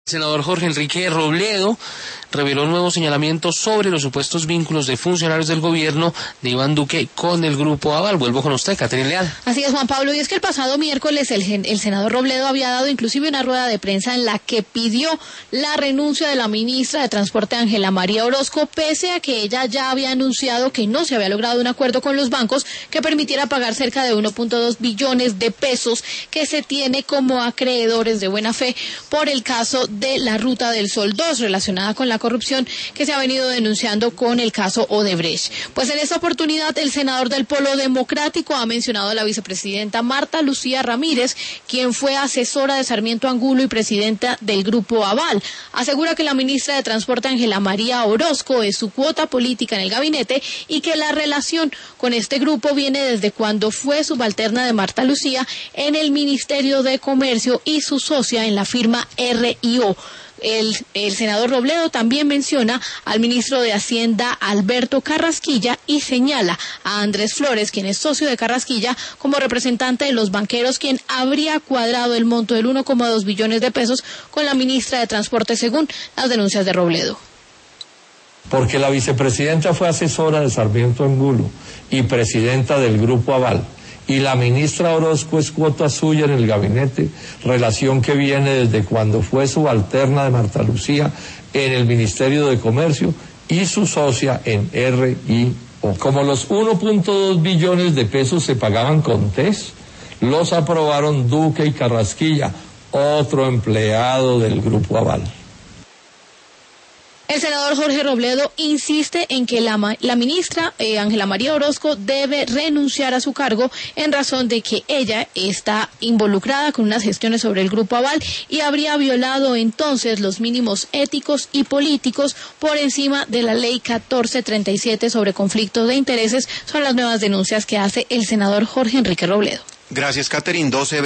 El senador Jorge Enrique Robledo reveló nuevos señalamientos sobre los supuestos vínculos de funcionarios del gobierno de Iván Duque con el Grupo Aval. Vuelvo con usted, Catherine Leal. Así es, Juan Pablo, y es que el pasado miércoles el senador Robledo había dado inclusive una rueda de prensa en la que pidió la renuncia de la ministra de Transporte, Ángela María Orozco, pese a que ella ya había anunciado que no se había logrado un acuerdo con los bancos que permitiera pagar cerca de 1.2 billones de pesos que se tiene como acreedores de buena fe por el caso de la Ruta del Sol 2 relacionada con la corrupción que se ha venido denunciando con el caso Odebrecht. Pues en esta oportunidad el senador del Polo Democrático ha mencionado a la vicepresidenta Marta Lucía Ramírez, quien fue asesora de Sarmiento Angulo y presidenta del Grupo Aval. Asegura que la ministra de Transporte, Ángela María Orozco, es su cuota política en el gabinete y que la relación con este grupo viene desde cuando fue subalterna de Marta Lucía en el Ministerio de Comercio y su socia en la firma RIO. El senador Robledo también menciona al ministro de Hacienda, Alberto Carrasquilla, y señala a Andrés Flores, quien es socio de Carrasquilla, como representante de los banqueros, quien habría cuadrado el monto del 1,2 billones de pesos con la ministra de Transporte, según las denuncias de Robledo. Porque la vicepresidenta fue asesora de Sarmiento Angulo y presidenta del Grupo Aval, y la ministra Orozco es cuota suya en el gabinete, relación que viene desde cuando fue subalterna de Marta Lucía en el Ministerio de Comercio y su socia en RIO. Como los 1.2 billones de pesos se pagaban con TES, los aprobaron Duque y Carrasquilla, otro empleado del Grupo Aval. El senador Jorge Robledo insiste en que la ministra Ángela María Orozco debe renunciar a su cargo en razón de que ella está involucrada con unas gestiones sobre el Grupo Aval y habría violado entonces los mínimos éticos y políticos por encima de la ley 1437 sobre conflictos de intereses. Son las nuevas denuncias que hace el senador Jorge Enrique Robledo. Gracias, Catherine. 12